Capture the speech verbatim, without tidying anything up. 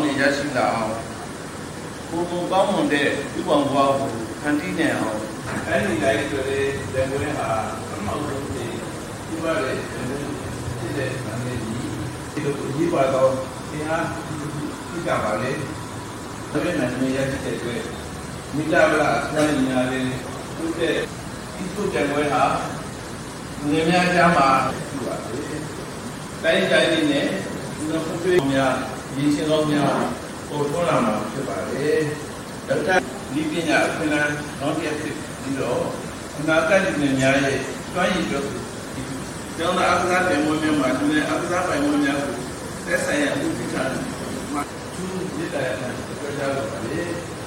နေရရှိလာအောင်ကိုယ်ကိုကောင်းမွန်တဲ့ဥပ္ပံဘဝကိုဖန်တီးနိုင်အောင်အဲ့ဒီလိုက်ဆိုတဲ့ဇင်ဝင်ဟာအမောက်ဆုံးဖြင့်ဒီပါတဲ့ဇင်ဝင်ဖြစ်တဲ့နာမည်ကြီးဒီလိုရေးပါတော့ဒီဟာသိကြပါလေဒါပေမဲ့နာမည်ရတဲ့အတွက်မိတ္တဗလာအစွမ်းညာလေးသူ့တဲ့ဒီစုဇင်ဝင်ဟာငွေများကြားမှာရှိပါလေတိုင်းတိုင်းလေးနဲ့ဒီလိုဖွေးများရင်းရှင်တော်များပေါ်ထွန်းလာမှာဖြစ်ပါလေဒေါက်တာဒီပညာအခွင့်အလမ်းနောက်တစ်ဖြစ်ပြီးတော့အနာဂတ်နဲ့များရဲ့တွန်းရည်တို့ကျောင်းသားအကစားတယ်မွေးများမှာသူလည်းအကစားပိုင်မွေးများကိုသက်ဆိုင်ရာဥပဒေမှာသူမြစ်တာရတဲ့ပြောကြတော့ပါလေ